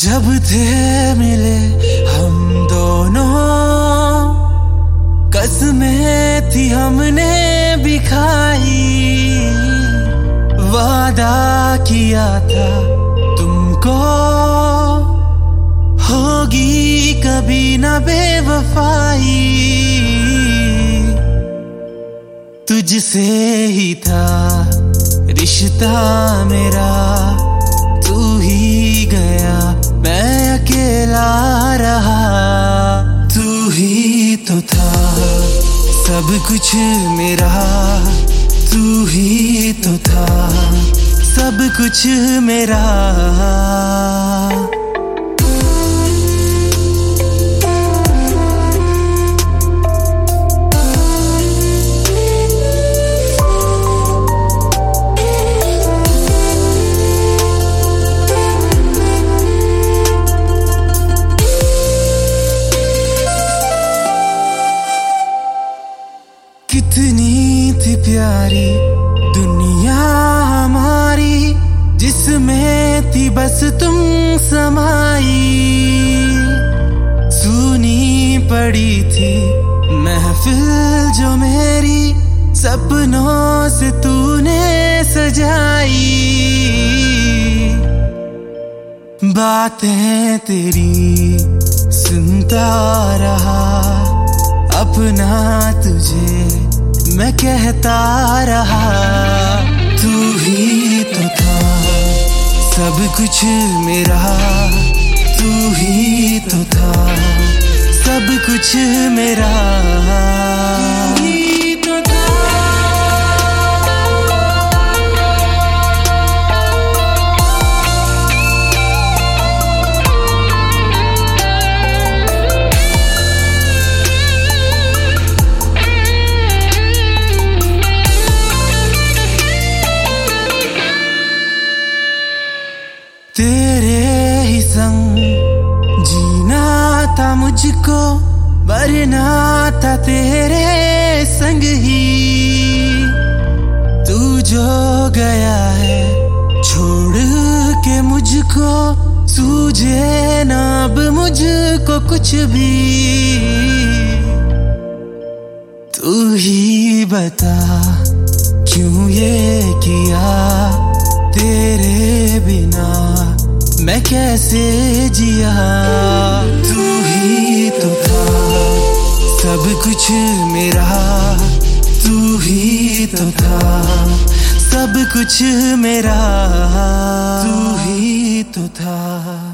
जब थे मिले हम दोनों, कसमें थी हमने भी खाई, वादा किया था तुमको होगी कभी ना बेवफाई। तुझसे ही था रिश्ता मेरा, तू ही गया मैं अकेला रहा। तू ही तो था सब कुछ मेरा, तू ही तो था सब कुछ मेरा। कितनी थी प्यारी दुनिया हमारी, जिसमें थी बस तुम समाई। सुनी पड़ी थी महफिल जो मेरी, सपनों से तूने सजाई। बातें तेरी सुनता रहा, अपना तुझे मैं कहता रहा। तू ही तो था सब कुछ मेरा, तू ही तो था सब कुछ मेरा। तेरे ही संग जीना था मुझको, मरना था तेरे संग ही। तू जो गया है छोड़ के मुझको, सूझे ना अब मुझको कुछ भी। तू ही बता क्यों ये किया, तेरे बिना मैं कैसे जिया। तू ही तो था सब कुछ मेरा, तू ही तो था सब कुछ मेरा। तू ही तो था।